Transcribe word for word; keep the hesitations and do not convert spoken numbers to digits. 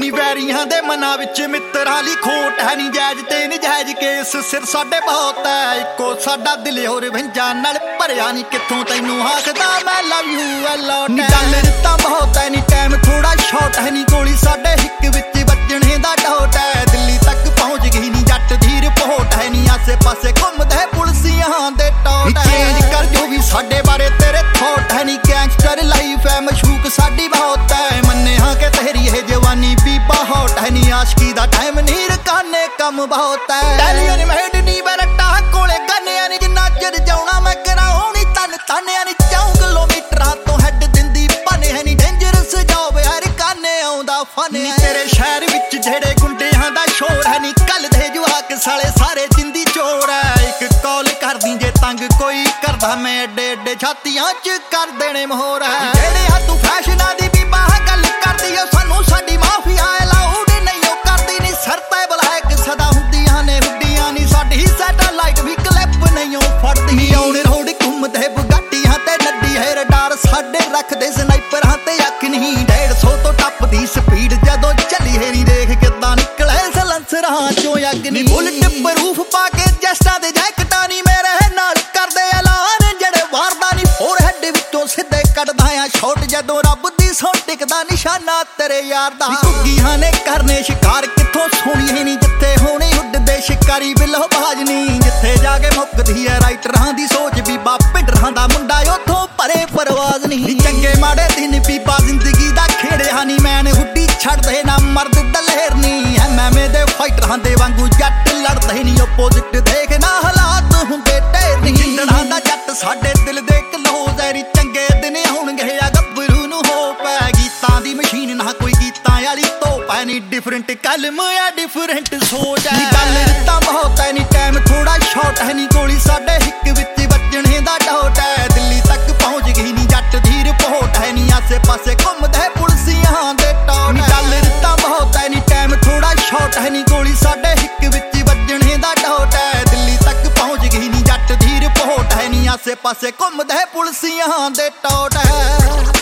ਨੀ ਵੈਰੀਆਂ ਦੇ ਮਨਾਂ ਵਿੱਚ ਮਿੱਤਰਾਂ ਲਈ ਖੋਟ ਹੈ ਨੀ ਜਾਇਜ਼ ਤੇ ਨਜਾਇਜ਼ ਕੇਸ ਸਿਰ ਸਾਡੇ ਬਹੁਤ ਹੈ ਇੱਕੋ ਸਾਡਾ ਦਿਲ ਹੋਰ ਵੰਜਾਂ ਨਾਲ ਭਰਿਆ ਨੀ ਕਿੱਥੋਂ ਤੈਨੂੰ ਆਖਦਾ ਮੈਂ ਲਵ ਯੂ ਐ ਲੋਟ ਨੀ ਗੱਲ ਦਿੱਤਾ ਬਹੁਤ ਹੈ ਨੀ ਟਾਈਮ ਥੋੜਾ ਸ਼ਾਰਟ ਹੈ ਨੀ ਗੋਲੀ ਸਾਡੇ ਹਿੱਕ ਵਿੱਚ ਵੱਜਣੇ ਦਾ ਡਾਟ ਹੈ ਦਿੱਲੀ ਤੱਕ ਪਹੁੰਚ ਗਈ ਨੀ ਜੱਟ ਦੀ ਰਿਪੋਰਟ ਹੈ ਨੀ ਆਸੇ ਪਾਸੇ ਘੁੰਮਦੇ ਪੁਲਸੀਆਂ ਦੇ ਟੋਟ ਚੇਂਜ ਕਰ ਜੋ ਵੀ ਸਾਡੇ ਬਾਰੇ ਤੇਰੇ ਥੋਟ ਹੈ ਨੀ ਗੈਂਗਸਟਰ ਲਾਈਫ ਹੈ ਮਸ਼ੂਕ ਸਾਡੀ ਬਹੁਤ ਹੈ ਮੰਨੇ ਹਾਂ ਕਿ ਤੇਰੀ ਇਹ ਜਵਾਨੀ ਵੀ ਬਹੁਤ ਹੈ ਨੀ ਆਸ਼ਕੀ ਦਾ ਟਾਈਮ ਨੀ ਰਕਾਨੇ ਕੰਮ ਬਹੁਤ ਹੈ ਟੈਲੀਅਨ ਮੈਡ ਨੀ ਬਰਟਾ ਕੋਲੇ ਗੰਨਿਆਂ ਨੀ ਜਿੰਨਾ ਚਿਰ ਜਾਉਣਾ ਮੈਂ ਕਰਾਉਣੀ ਤਨ ਤਾਨਿਆਂ ਨੀ ਚਾਉ ਕਿਲੋਮੀਟਰਾਂ ਤੋਂ ਹੈਡ ਦਿੰਦੀ ਪਾਨੇ ਹੈ ਨੀ ਡੇਂਜਰਸ ਜੌਬ ਹਰ ਕਾਨੇ ਆਉਂਦਾ ਫਨ ਨੀ ਤੇਰੇ ਸ਼ਹਿਰ ਵਿੱਚ ਜਿਹੜੇ ਗੁੰਡਿਆਂ ਦਾ ਸ਼ੋਰ ਹੈ ਨੀ ਕੱਲ ਦੇ ਜਵਾਕ ਸਾਲੇ ਸਾਰੇ ਜਿੰਦੀ ਚੋਰ ਹੈ ਇੱਕ ਕਾਲ ਕਰਦੀ ਜੇ ਤੰਗ ਕੋਈ ਕਰਦਾ ਮੈਂ ਏਡੇ ਏਡੇ ਛਾਤੀਆਂ ਚ ਕਰ ਦੇਣੇ ਮੋਹਰ ਹੈ ਜਿਹੜੇ ਆ ਤੂੰ ਫੈਸ਼ਨਾਂ ਦੀ ਵੀ ਬਾਹ ਗੱਲ ਕਰਦੀ ਓ ਸਾਨੂੰ ਸਾਡੀ ਮਾਫੀਆ ਅਲਾਉਡ ਨਹੀਂ ਓ ਕਰਦੀ ਨੀ ਸਰ ਤੇ ਬਲੈਕ ਸਦਾ ਹੁੰਦੀਆਂ ਨੇ ਹੁੱਡੀਆਂ ਨੀ ਸਾਡੀ ਸੈਟੇਲਾਈਟ ਵੀ ਕਲਿੱਪ ਨਹੀਂ ਓ ਫੜਦੀ ਨੀ ਆਉਣ ਰੋਡ ਘੁੰਮਦੇ ਬੁਗਾਟੀਆਂ ਤੇ ਨੱਡੀ ਹੈ ਰਡਾਰ ਸਾਡੇ ਰੱਖਦੇ ਸਨਾਈਪਰਾਂ ਤੇ ਅੱਖ ਨਹੀਂ ਡੇਢ ਸੌ ਤੋਂ ਟੱਪਦੀ ਸਪੀਡ ਜਦੋਂ ਚੱਲੀ ਹੈ ਨੀ ਦੇਖ ਕਿੱਦਾਂ ਨਿਕਲੇ ਸਲੰਸਰਾਂ ਚੋਂ ਅੱਗ ਨੀ ਬੁਲਟ ਪ੍ਰੂਫ ਪਾ ਕੇ ਜਸਟਾਂ ਦੇ ਜੈਕਟਾਂ ਨੀ ਮੇਰੇ ਨਾਲ ਕਰਦੇ ਐਲਾਨ ਜਿਹੜੇ ਵਾਰਦਾ ਨੀ ਹੋਰ ਹੈਡ ਵਿੱਚੋਂ ਸਿੱਧੇ ਕੱਢਦਾ ਆ ਛੋਟ ਜਦੋਂ ਰੱਬ ਦੀ ਸੌ ਟਿਕਦਾ ਨਿਸ਼ਾਨਾ ਤੇਰੇ ਯਾਰ ਦਾ ਘੁੱਗੀਆਂ ਨੇ ਕਰਨੇ ਸ਼ਿਕਾਰ ਕਿੱਥੋਂ ਸੋਹਣੀ ਨੀ ਜਿੱਥੇ ਹੋਣੀ ਉੱਡਦੇ ਸ਼ਿਕਾਰੀ ਬਿੱਲੋ ਬਾਜ ਨੀ ਜਿੱਥੇ ਜਾ ਕੇ ਮੁੱਕਦੀ ਐ ਰਾਈਟਰਾਂ ਦੀ ਸੋਚ ਬੀਬਾ ਪਿੰਡਰਾਂ ਦਾ ਮੁੰਡਾ ਉੱਥੋਂ ਪਰੇ ਪਰਵਾਜ਼ ਨਹੀਂ ਚੰਗੇ ਮਾੜੇ ਦਿਨ ਬੀਬਾ ਜ਼ਿੰਦਗੀ ਦਾ ਖੇੜਿਆ ਨੀ ਮੈਨ ਹੁੱਡੀ ਛੱਡਦੇ ਨਾ ਮਰਦ ਦਲੇਰ ਨੀ ਐਮਐਮਏ ਦੇ ਫਾਈਟਰਾਂ ਦੇ ਵਾਂਗੂ ਜੱਟ ਲੜਦੇ ਨੀ ਓਪੋਜ਼ਿਟ ਦੇਖ ਨਾ ਹਾਲਾਤ ਹੁੰਦੇ ਢੇਰ ਨੀ ਜਿੰਦੜਾਂ ਦਾ ਜੱਟ ਸਾਡੇ ਦਿਲ ਦੇ ਕਲੋਜ਼ ਐ ਰੀ ਚੰਗੇ ਦਿਨ ਆਉਣਗੇ ਆ ਗੱਭਰੂ ਨੂੰ ਹੋ ਪੈ ਗੀਤਾਂ ਦੀ ਮਸ਼ੀਨ ਨਾ ਕੋਈ ਗੀਤਾਂ ਵਾਲੀ ਧੋਪ ਐ ਨੀ ਡਿਫਰੈਂਟ ਕਲਮ ਆ ਡਿਫਰੈਂਟ ਸੋਚ ਐ ਨੀ ਗੱਲ ਦਿੱਤਾ ਬਹੁਤ ਐ ਨੀ ਟਾਈਮ ਥੋੜਾ ਸ਼ਾਰਟ ਹੈ ਨੀ ਗੋਲੀ ਸਾਡੇ ਹਿੱਕ ਵਿੱਚ ਵੱਜਣੇ ਦਾ ਡਾਟ ਹੈ ਦਿੱਲੀ ਤੱਕ ਪਹੁੰਚ ਗਈ ਨੀ ਜੱਟ ਦੀ ਰਿਪੋਰਟ ਹੈ ਨੀ ਆਸੇ ਪਾਸੇ ਘੁੰਮਦੇ ਪੁਲਸੀਆਂ ਦੇ ਟੋਟ ਨੀ ਗੱਲ ਦਿੱਤਾ ਬਹੁਤ ਐ ਨੀ ਟਾਈਮ ਥੋੜਾ ਸ਼ਾਰਟ ਹੈ ਨੀ ਗੋਲੀ ਸਾਡੇ ਹਿੱਕ ਵਿੱਚ ਵੱਜਣੇ ਦਾ ਡਾਟ ਹੈ ਦਿੱਲੀ ਤੱਕ ਪਹੁੰਚ ਗਈ ਨੀ ਜੱਟ ਦੀ ਰਿਪੋਰਟ ਹੈ ਨੀ ਆਸੇ ਪਾਸੇ ਘੁੰਮਦੇ ਪੁਲਸੀਆਂ ਦੇ ਟੋਟ ਹੈ।